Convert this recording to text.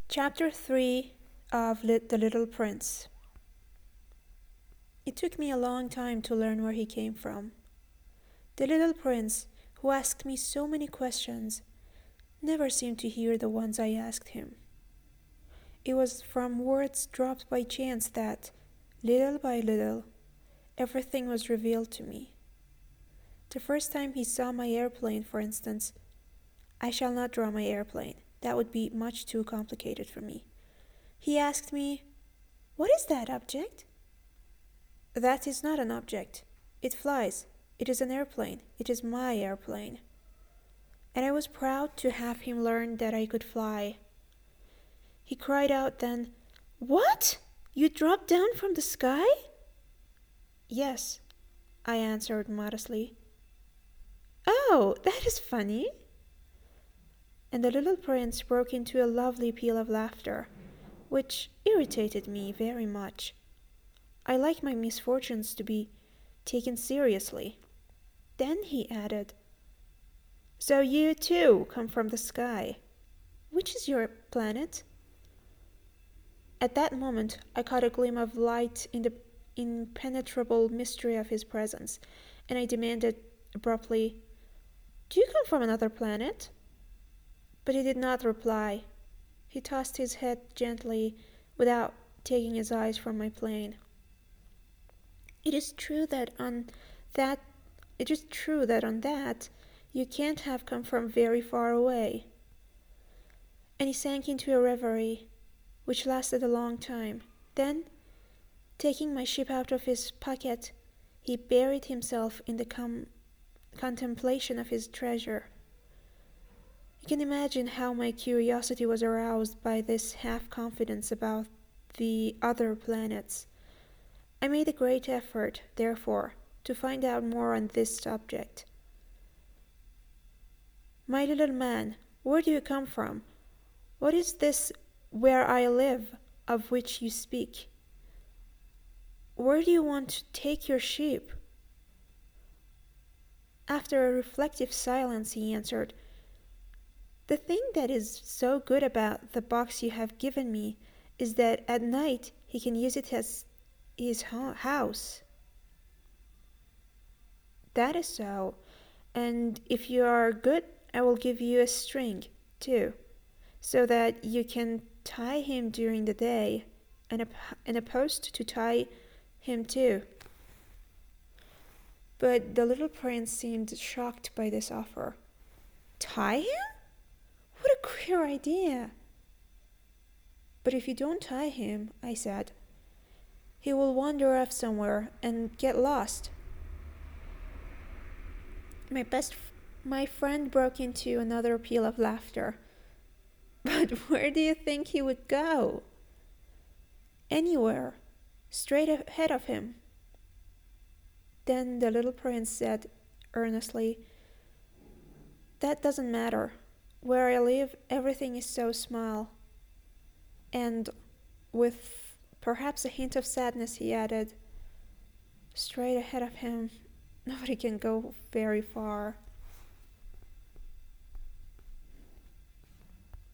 Chapter 3 of The Little Prince. It took me a long time to learn where he came from. The little prince, who asked me so many questions, never seemed to hear the ones I asked him. It was from words dropped by chance that, little by little, everything was revealed to me. The first time he saw my airplane, for instance, I shall not draw my airplane. That would be much too complicated for me. He asked me, "What is that object?" "That is not an object. It flies. It is an airplane. It is my airplane." And I was proud to have him learn that I could fly. He cried out then, "What? You dropped down from the sky?" "Yes," I answered modestly. "Oh, that is funny." And the little prince broke into a lovely peal of laughter, which irritated me very much. I like my misfortunes to be taken seriously. Then he added, "So you too come from the sky. Which is your planet?" At that moment I caught a gleam of light in the impenetrable mystery of his presence, and I demanded abruptly, "Do you come from another planet?" But he did not reply. He tossed his head gently without taking his eyes from my plane. It is true that on that you can't have come from very far away." And he sank into a reverie, which lasted a long time. Then, taking my ship out of his pocket, he buried himself in the contemplation of his treasure. You can imagine how my curiosity was aroused by this half-confidence about the other planets. I made a great effort, therefore, to find out more on this subject. "My little man, where do you come from? What is this 'where I live' of which you speak? Where do you want to take your ship?" After a reflective silence he answered, "The thing that is so good about the box you have given me is that at night he can use it as his house." "That is so, and if you are good I will give you a string, too, so that you can tie him during the day, and a post to tie him to." But the little prince seemed shocked by this offer. "Tie him? What a queer idea!" "But if you don't tie him," I said, "he will wander off somewhere and get lost." My friend broke into another peal of laughter. "But where do you think he would go?" "Anywhere. Straight ahead of him." Then the little prince said earnestly, "That doesn't matter. Where I live, everything is so small." And with perhaps a hint of sadness he added, "Straight ahead of him, nobody can go very far."